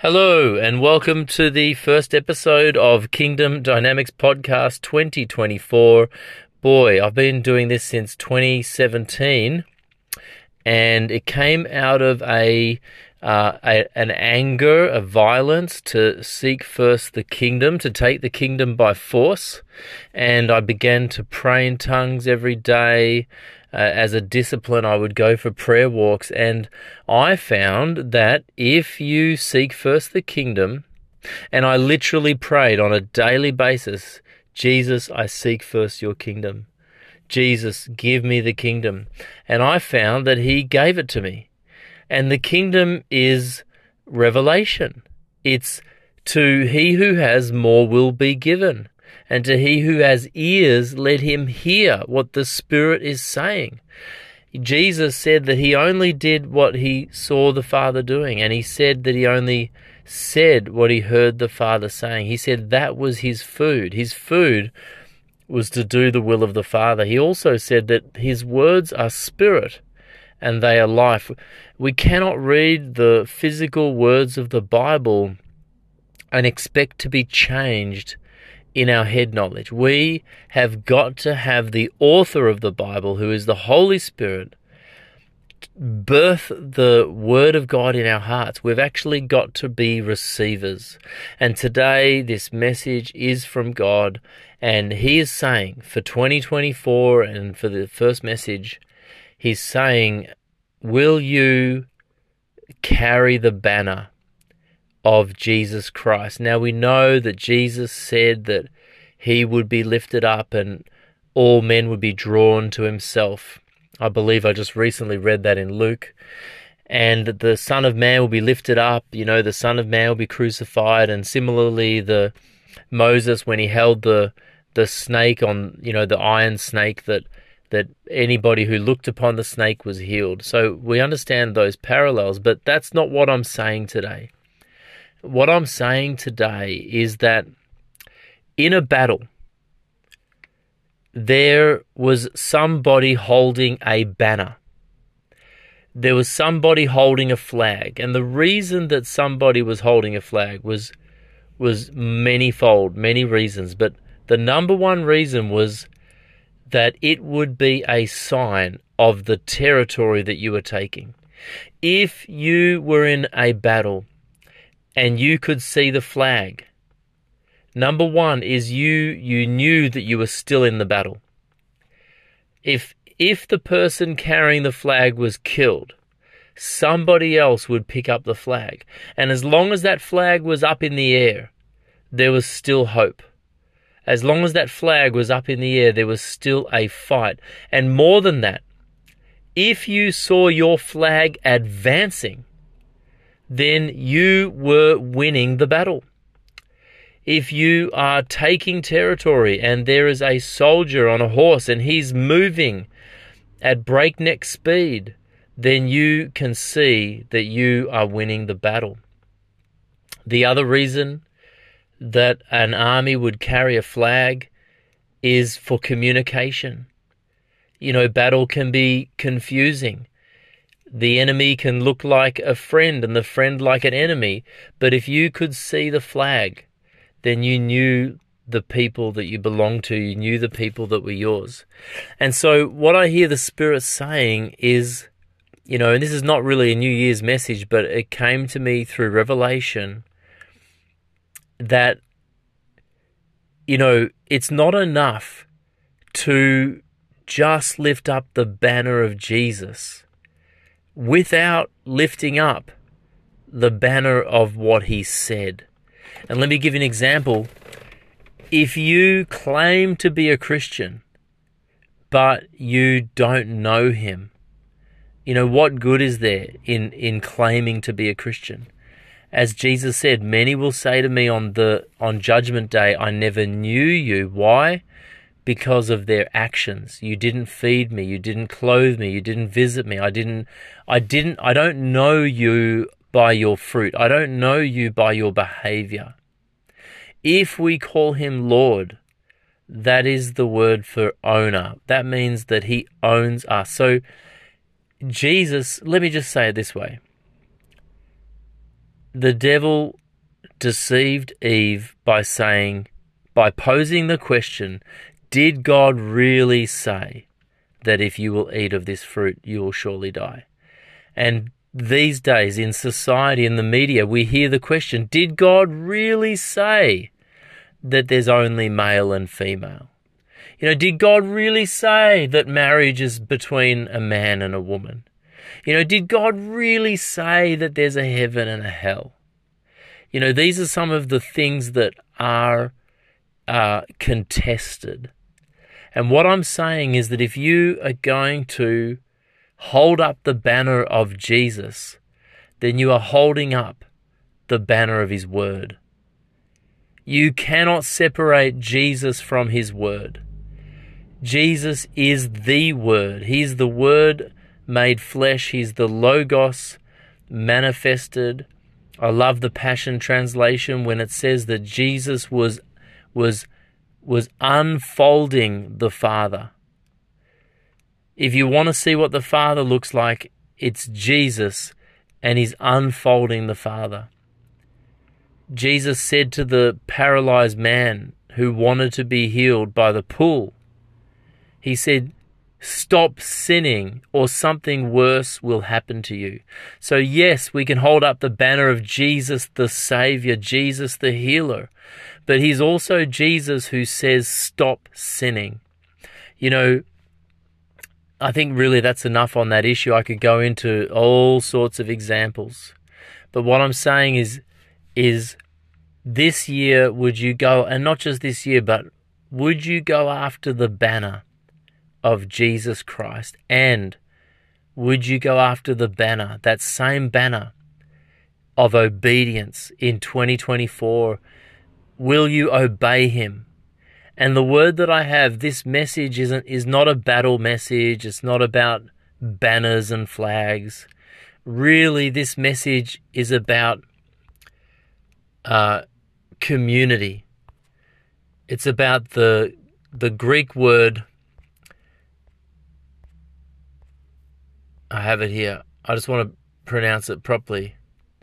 Hello, and welcome to the first episode of Kingdom Dynamics Podcast 2024. Boy, I've been doing this since 2017, and it came out of an anger, a violence to seek first the kingdom, to take the kingdom by force. And I began to pray in tongues every day. As a discipline, I would go for prayer walks, and I found that if you seek first the kingdom, and I literally prayed on a daily basis, Jesus, I seek first your kingdom. Jesus, give me the kingdom. And I found that he gave it to me. And the kingdom is revelation. It's to he who has more will be given. And to he who has ears, let him hear what the Spirit is saying. Jesus said that he only did what he saw the Father doing, and he said that he only said what he heard the Father saying. He said that was his food. His food was to do the will of the Father. He also said that his words are spirit and they are life. We cannot read the physical words of the Bible and expect to be changed in our head knowledge. We have got to have the author of the Bible, who is the Holy Spirit, birth the Word of God in our hearts. We've actually got to be receivers. And today, this message is from God, and he is saying, for 2024 and for the first message, he's saying, will you carry the banner of Jesus Christ? Now we know that Jesus said that he would be lifted up and all men would be drawn to himself. I believe I just recently read that in Luke. And the Son of Man will be lifted up, the Son of Man will be crucified. And similarly, the Moses, when he held the snake on, the iron snake, that anybody who looked upon the snake was healed. So we understand those parallels, but that's not what I'm saying today. What I'm saying today is that in a battle, there was somebody holding a banner. There was somebody holding a flag. And the reason that somebody was holding a flag was manifold, many reasons. But the number one reason was that it would be a sign of the territory that you were taking. If you were in a battle and you could see the flag, number one is you knew that you were still in the battle. If the person carrying the flag was killed, somebody else would pick up the flag. And as long as that flag was up in the air, there was still hope. As long as that flag was up in the air, there was still a fight. And more than that, if you saw your flag advancing, then you were winning the battle. If you are taking territory and there is a soldier on a horse and he's moving at breakneck speed, then you can see that you are winning the battle. The other reason that an army would carry a flag is for communication. Battle can be confusing. The enemy can look like a friend and the friend like an enemy. But if you could see the flag, then you knew the people that you belonged to. You knew the people that were yours. And so what I hear the Spirit saying is, and this is not really a New Year's message, but it came to me through revelation that, it's not enough to just lift up the banner of Jesus without lifting up the banner of what he said. And let me give you an example. If you claim to be a Christian, but you don't know him, what good is there in claiming to be a Christian? As Jesus said, many will say to me on Judgment Day, I never knew you. Why? Because of their actions. You didn't feed me, you didn't clothe me, you didn't visit me. I don't know you by your fruit. I don't know you by your behavior. If we call him Lord, that is the word for owner. That means that he owns us. So Jesus, let me just say it this way. the devil deceived Eve by posing the question, did God really say that if you will eat of this fruit, you will surely die? And these days in society, in the media, we hear the question, did God really say that there's only male and female? Did God really say that marriage is between a man and a woman? Did God really say that there's a heaven and a hell? These are some of the things that are contested. And what I'm saying is that if you are going to hold up the banner of Jesus, then you are holding up the banner of his word. You cannot separate Jesus from his word. Jesus is the word. He's the word made flesh. He's the Logos manifested. I love the Passion Translation when it says that Jesus was unfolding the Father. If you want to see what the Father looks like, it's Jesus, and he's unfolding the Father. Jesus said to the paralyzed man who wanted to be healed by the pool, he said, stop sinning or something worse will happen to you. So yes, we can hold up the banner of Jesus the Savior, Jesus the healer, but he's also Jesus who says stop sinning. I think really that's enough on that issue. I could go into all sorts of examples. But what I'm saying is this year, would you go, and not just this year, but would you go after the banner of Jesus Christ? And would you go after the banner, that same banner of obedience in 2024? Will you obey him? And the word that I have, this message is not a battle message. It's not about banners and flags. Really, this message is about community. It's about the Greek word. I have it here. I just want to pronounce it properly.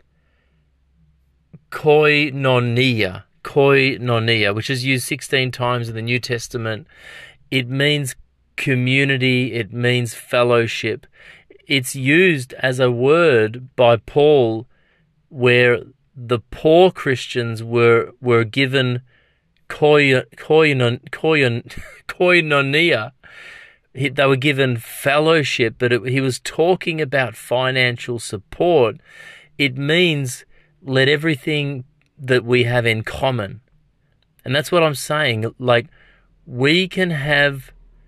Koinonia. Koinonia, which is used 16 times in the New Testament. It means community. It means fellowship. It's used as a word by Paul where the poor Christians were given koinonia. They were given fellowship, but he was talking about financial support. It means let everything that we have in common. And that's what I'm saying. Like, we can have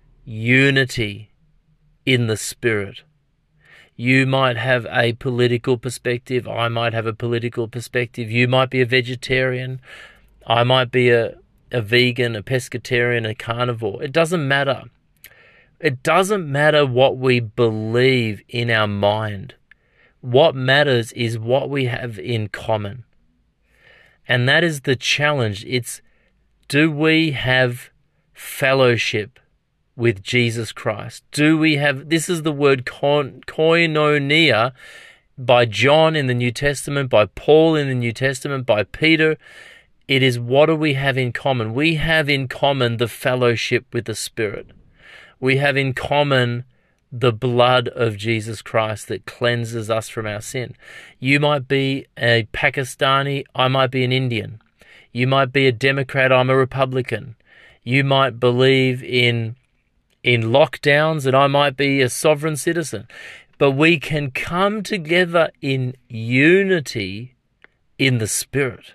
unity in the Spirit. You might have a political perspective. I might have a political perspective. You might be a vegetarian. I might be a vegan, a pescatarian, a carnivore. It doesn't matter. It doesn't matter what we believe in our mind. What matters is what we have in common. And that is the challenge. It's, do we have fellowship with Jesus Christ? Do we have, this is the word koinonia by John in the New Testament, by Paul in the New Testament, by Peter. It is, what do we have in common? We have in common the fellowship with the Spirit. We have in common the blood of Jesus Christ that cleanses us from our sin. You might be a Pakistani, I might be an Indian. You might be a Democrat, I'm a Republican. You might believe in lockdowns and I might be a sovereign citizen. But we can come together in unity in the Spirit.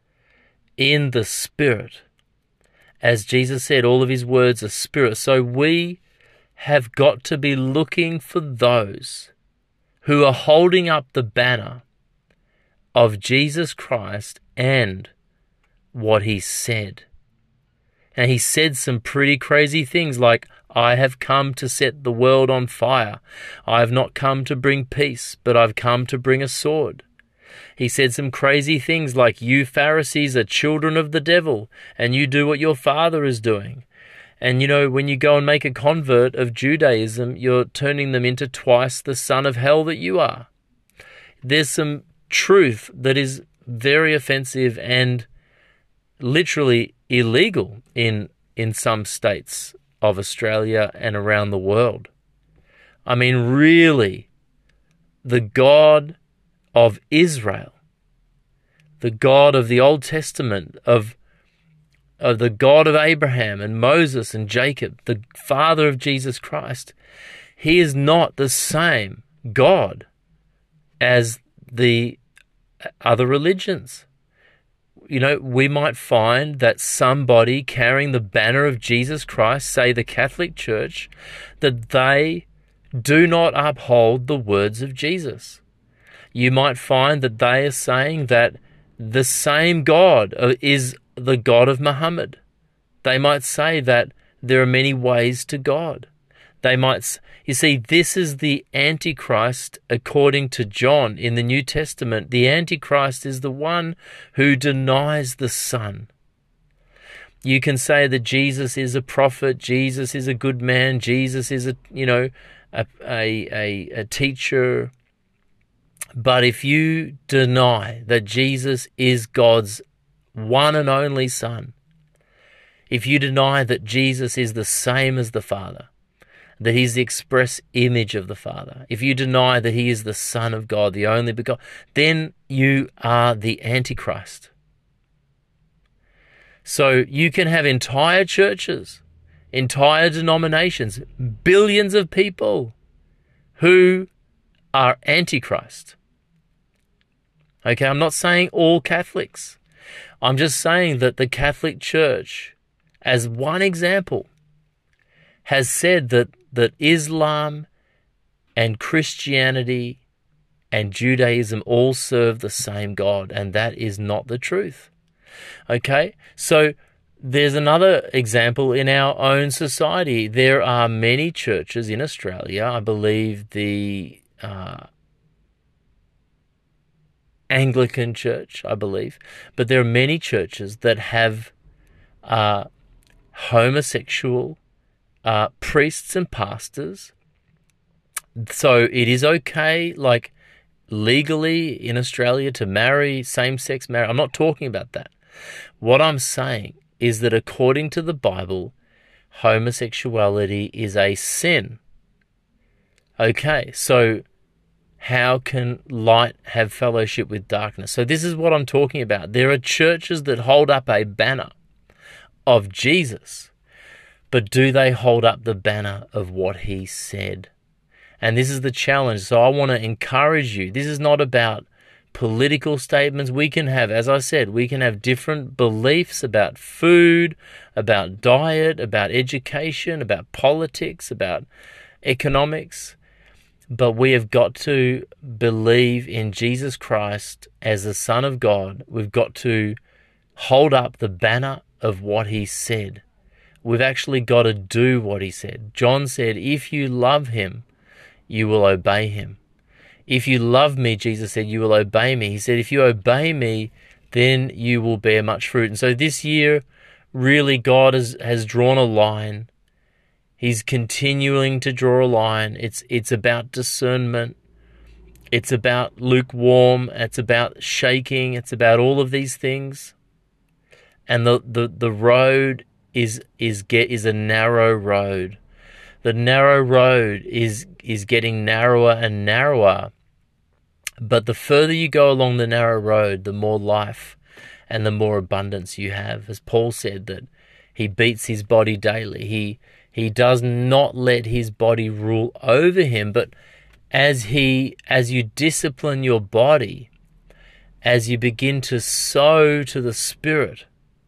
In the Spirit. As Jesus said, all of his words are spirit. So we have got to be looking for those who are holding up the banner of Jesus Christ and what he said. And he said some pretty crazy things like, I have come to set the world on fire. I have not come to bring peace, but I've come to bring a sword. He said some crazy things like, you Pharisees are children of the devil, and you do what your father is doing. And when you go and make a convert of Judaism, you're turning them into twice the son of hell that you are. There's some truth that is very offensive and literally illegal in some states of Australia and around the world. I mean, really, the God of Israel, the God of the Old Testament, of the God of Abraham and Moses and Jacob, the Father of Jesus Christ, he is not the same God as the other religions. You know, we might find that somebody carrying the banner of Jesus Christ, say the Catholic Church, that they do not uphold the words of Jesus. You might find that they are saying that the same God is the God of Muhammad. They might say that there are many ways to God. They might, you see, this is the Antichrist according to John in the New Testament. The Antichrist is the one who denies the Son. You can say that Jesus is a prophet, Jesus is a good man, Jesus is a teacher. But if you deny that Jesus is God's one and only Son, if you deny that Jesus is the same as the Father, that he's the express image of the Father, if you deny that he is the Son of God, the only begotten, then you are the Antichrist. So you can have entire churches, entire denominations, billions of people who are Antichrist. Okay, I'm not saying all Catholics. I'm just saying that the Catholic Church, as one example, has said that Islam and Christianity and Judaism all serve the same God, and that is not the truth. Okay, so there's another example in our own society. There are many churches in Australia. I believe the Anglican Church, I believe, but there are many churches that have homosexual priests and pastors. So it is okay, like legally in Australia, to marry same-sex marriage. I'm not talking about that. What I'm saying is that according to the Bible, homosexuality is a sin. Okay, so how can light have fellowship with darkness? So this is what I'm talking about. There are churches that hold up a banner of Jesus, but do they hold up the banner of what he said? And this is the challenge. So I want to encourage you. This is not about political statements. We can have, as I said, we can have different beliefs about food, about diet, about education, about politics, about economics. But we have got to believe in Jesus Christ as the Son of God. We've got to hold up the banner of what he said. We've actually got to do what he said. John said, if you love him, you will obey him. If you love me, Jesus said, you will obey me. He said, if you obey me, then you will bear much fruit. And so this year, really, God has drawn a line. He's continuing to draw a line. It's about discernment. It's about lukewarm. It's about shaking. It's about all of these things. And the road is a narrow road. The narrow road is getting narrower and narrower. But the further you go along the narrow road, the more life and the more abundance you have. As Paul said, that he beats his body daily. He does not let his body rule over him, but as you discipline your body, as you begin to sow to the Spirit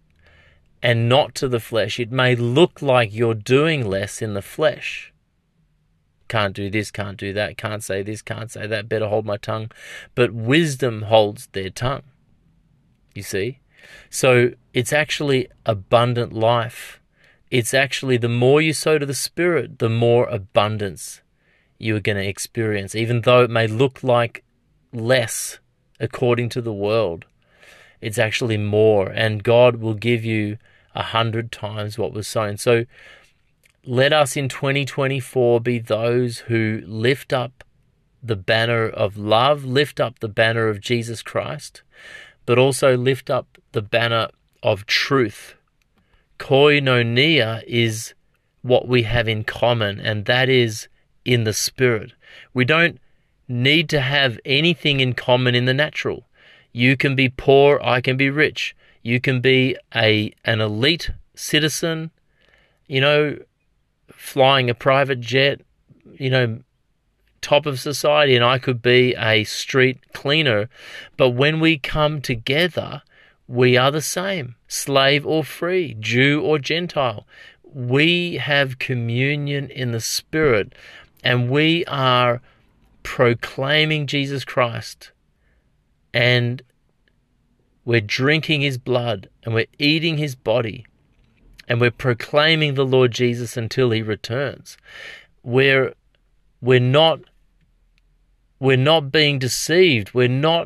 and not to the flesh, it may look like you're doing less in the flesh. Can't do this, can't do that, can't say this, can't say that, better hold my tongue. But wisdom holds their tongue, you see. So it's actually abundant life. It's actually the more you sow to the Spirit, the more abundance you are going to experience, even though it may look like less according to the world. It's actually more, and God will give you 100 times what was sown. So let us in 2024 be those who lift up the banner of love, lift up the banner of Jesus Christ, but also lift up the banner of truth. Koinonia is what we have in common, and that is in the Spirit. We don't need to have anything in common in the natural. You can be poor, I can be rich. You can be an elite citizen, flying a private jet, top of society, and I could be a street cleaner. But when we come together, we are the same, slave or free, Jew or Gentile. We have communion in the Spirit, and we are proclaiming Jesus Christ, and we're drinking his blood, and we're eating his body, and we're proclaiming the Lord Jesus until he returns. We're not being deceived. We're not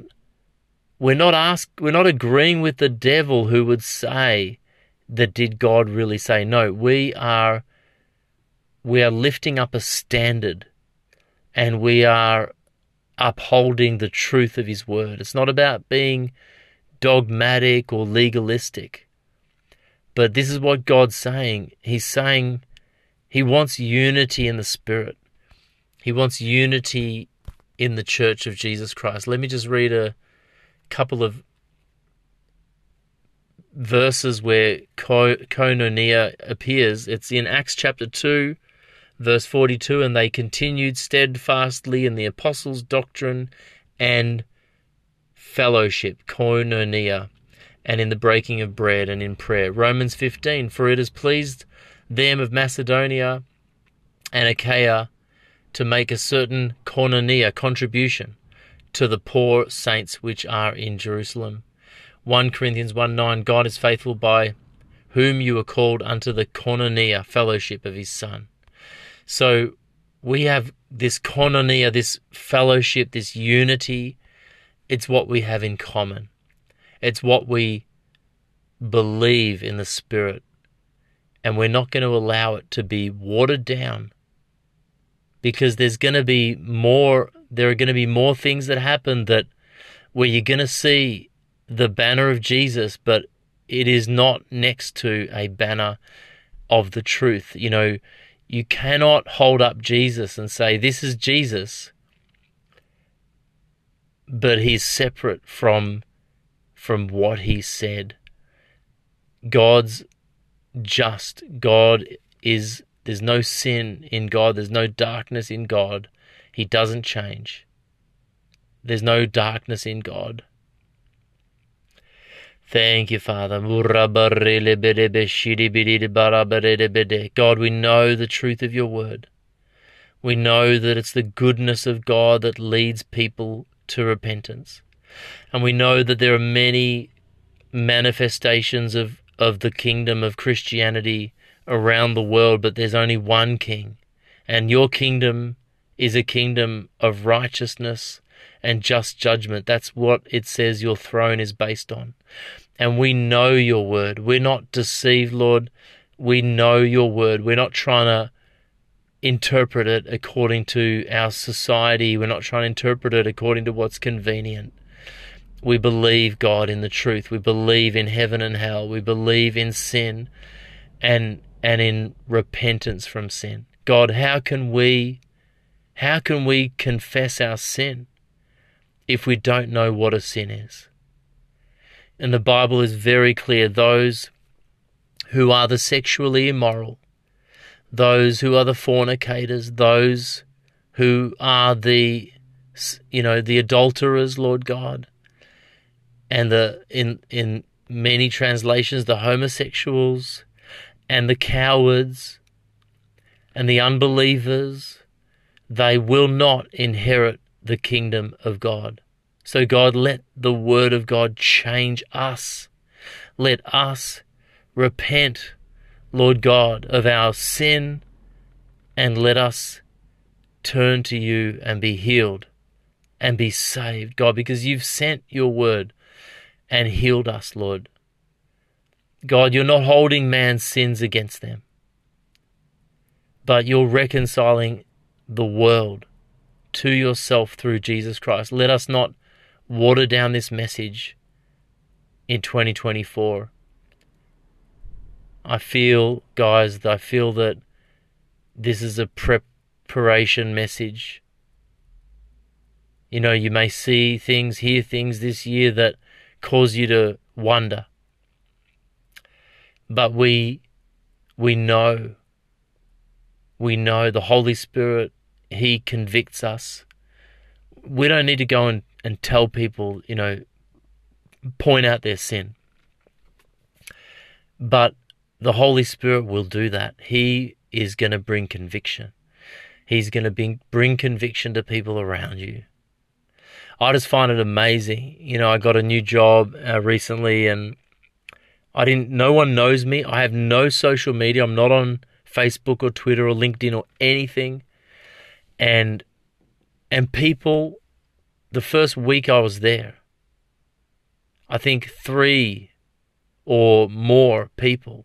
agreeing with the devil who would say that did God really say. No, we are lifting up a standard, and we are upholding the truth of his word. It's not about being dogmatic or legalistic. But this is what God's saying. He's saying he wants unity in the Spirit. He wants unity in the Church of Jesus Christ. Let me just read a couple of verses where koinonia appears. It's in Acts chapter 2, verse 42, and they continued steadfastly in the apostles' doctrine and fellowship, koinonia, and in the breaking of bread and in prayer. Romans 15, for it has pleased them of Macedonia and Achaia to make a certain koinonia, contribution, to the poor saints which are in Jerusalem. 1 Corinthians 1:9, God is faithful, by whom you are called unto the koinonia, fellowship of his Son. So we have this koinonia, this fellowship, this unity. It's what we have in common. It's what we believe in the Spirit. And we're not going to allow it to be watered down, because there are going to be more things that happen where you're going to see the banner of Jesus, but it is not next to a banner of the truth. You cannot hold up Jesus and say, this is Jesus, but he's separate from what he said. God's just. There's no sin in God. There's no darkness in God. He doesn't change. There's no darkness in God. Thank you, Father. God, we know the truth of your word. We know that it's the goodness of God that leads people to repentance. And we know that there are many manifestations of the kingdom of Christianity around the world, but there's only one king. And your kingdom is a kingdom of righteousness and just judgment. That's what it says your throne is based on. And we know your word. We're not deceived, Lord. We know your word. We're not trying to interpret it according to our society. We're not trying to interpret it according to what's convenient. We believe, God, in the truth. We believe in heaven and hell. We believe in sin and in repentance from sin. God, how can we confess our sin if we don't know what a sin is? And the Bible is very clear. Those who are the sexually immoral, those who are the fornicators, those who are the adulterers, Lord God, and in many translations, the homosexuals and the cowards and the unbelievers, they will not inherit the kingdom of God. So God, let the word of God change us. Let us repent, Lord God, of our sin, and let us turn to you and be healed and be saved, God, because you've sent your word and healed us, Lord. God, you're not holding man's sins against them, but you're reconciling the world to yourself through Jesus Christ. Let us not water down this message in 2024. I feel, guys, that this is a preparation message. You know, you may see things, hear things this year that cause you to wonder. But we know the Holy Spirit, He convicts us. We don't need to go and tell people, you know, point out their sin. But the Holy Spirit will do that. He is going to bring conviction. He's going to bring conviction to people around you. I just find it amazing. You know, I got a new job recently, and no one knows me. I have no social media. I'm not on Facebook or Twitter or LinkedIn or anything. And people, the first week I was there, I think 3 or more people,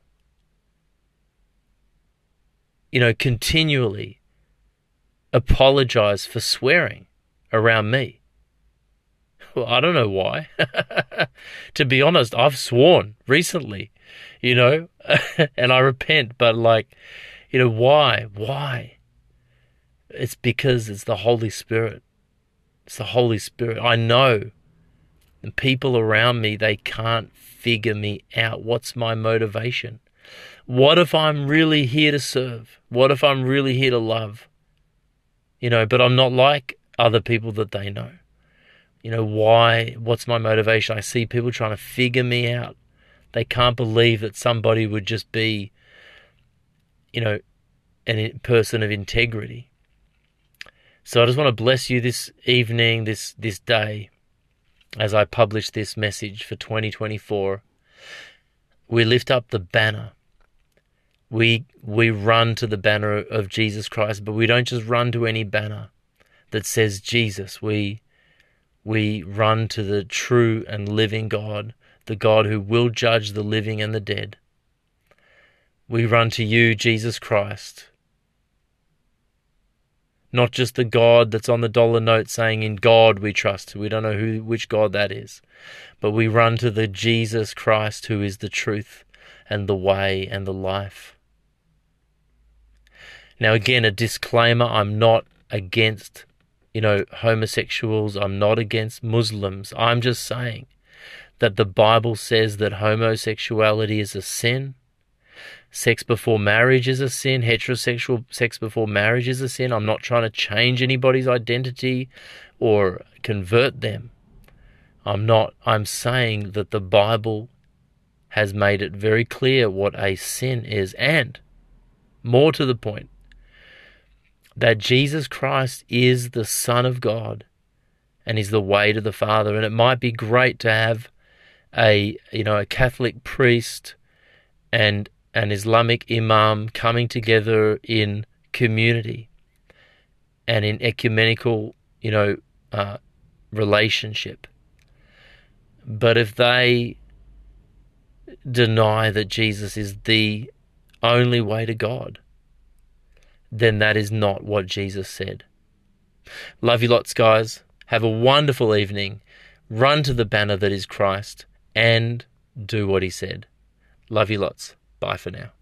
you know, continually apologize for swearing around me. Well, I don't know why. To be honest, I've sworn recently, you know, and I repent, but like, you know, why? Why? It's because it's the Holy Spirit. It's the Holy Spirit. I know the people around me, they can't figure me out. What's my motivation? What if I'm really here to serve? What if I'm really here to love? You know, but I'm not like other people that they know. You know, why? What's my motivation? I see people trying to figure me out. They can't believe that somebody would just be, you know, a person of integrity. So I just want to bless you this evening, this day, as I publish this message for 2024. We lift up the banner. We run to the banner of Jesus Christ, but we don't just run to any banner that says Jesus. We run to the true and living God, the God who will judge the living and the dead. We run to you, Jesus Christ. Not just the God that's on the dollar note saying, in God we trust. We don't know which God that is. But we run to the Jesus Christ who is the truth and the way and the life. Now again, a disclaimer, I'm not against, you know, homosexuals. I'm not against Muslims. I'm just saying that the Bible says that homosexuality is a sin. Sex before marriage is a sin. Heterosexual sex before marriage is a sin. I'm not trying to change anybody's identity or convert them. I'm saying that the Bible has made it very clear what a sin is, and more to the point, that Jesus Christ is the Son of God and is the way to the Father. And it might be great to have a Catholic priest and an Islamic imam coming together in community and in ecumenical, relationship. But if they deny that Jesus is the only way to God, then that is not what Jesus said. Love you lots, guys. Have a wonderful evening. Run to the banner that is Christ and do what he said. Love you lots. Bye for now.